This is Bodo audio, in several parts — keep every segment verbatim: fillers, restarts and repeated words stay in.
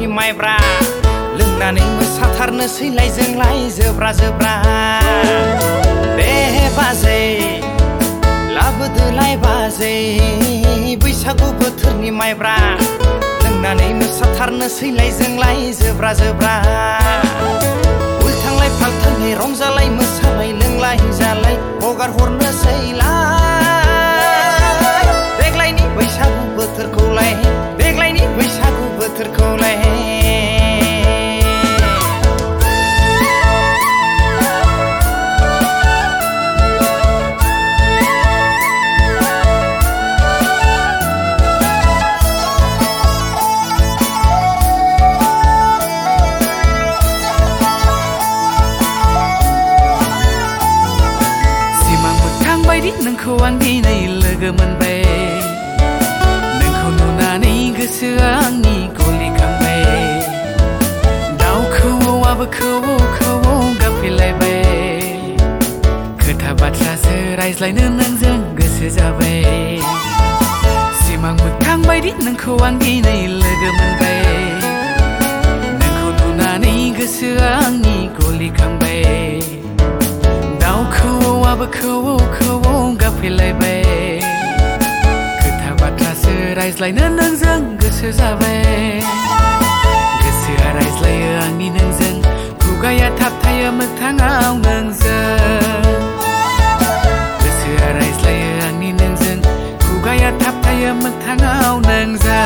बोथोरनि माइब्रा लोंनानै मोसाथारनोसैलाय जोंलाय जोब्रा जोब्रा दे बाजै लाबोदोलाय बाजै बैसागु बोथोरनि माइब्रा लोंनानै मोसाथारनोसैलाय जोंलाय जोब्रा जोब्रा उल्थांलाय फाल्थाङै रंजालाय मोसालाय लोंलाय जालाय हगार हरनोसैलाय देग्लायनि बैसागु बोथोरखौलाय देग्लायनि बैसागु बोथोरखौलाय नोंखौ आं दिनै लोगो मोनबाय नोंखौ नुनानै गोसोआ आंनि गलिखांबाय दाउ खौवौआबो खौवौ खौवौ गाबफैलायबाय खोथा बाथ्रासो रायज्लायनो नोंजों गोसो जाबाय सिमां मोगथां बायदि नोंखौ आं दिनै लोगो मोनबाय नोंखौ नुनानै गोसोआ आंनि गलिखांबाय दाउ खौवौआबो खौवौ खौवौ गाबफैलायबाय खोथा बाथ्रासो रायज्लायनो नोंजों गोसो जाबाय गोसोआ रायज्लायो आंनि नोंजों खुगाया थाबथायो मोगथाङाव नोंजों गोसोआ रायज्लायो आंनि नोंजों खुगाया थाबथायो मोगथाङाव नोंजों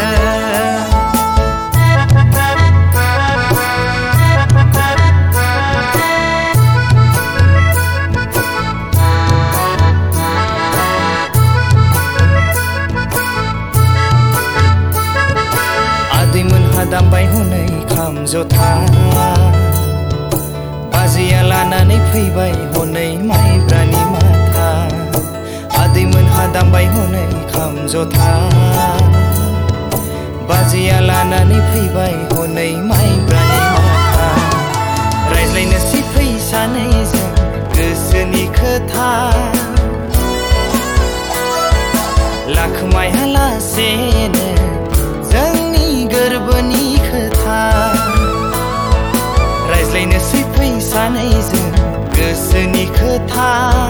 दामबाय हनै खाम जथा बाजैया लानानै फैबाय हनै माइब्रानि माथा आदैमोनहा दामबाय हनै खाम जथा बाजैया लानानै फैबाय हनै माइब्रानि माथा रायज्लायनोसै फै सानैजों गोसोनि खोथा लाखोमायालासेनो जोंनि गोरबोनि खोथा रायज्लायनोसै फै सानैजों गोसोनि खोथा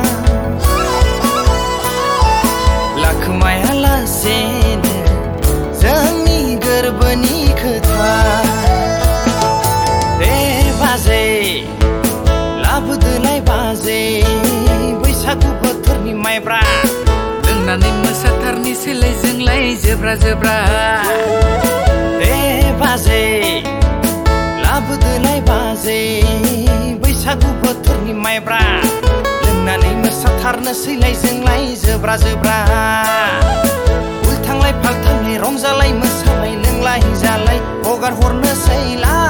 लाखोमायालासेनो जोंनि गोरबोनि खोथा दे बाजै लाबोदोलाय बाजै बैसागु बोथोरनि माइब्रा लोंनानै मोसाथारनोसैलाय जोंलाय जोब्रा जोब्रा दे बाजै लाबोदोलाय बाजै बैसागु बोथोरनि माइब्रा लोंनानै मोसाथारनोसैलाय जोंलाय जोब्रा जोब्रा उल्थांलाय फाल्थाङै रंजालाय मोसालाय लोंलाय जालाय हगार हरनोसैलाय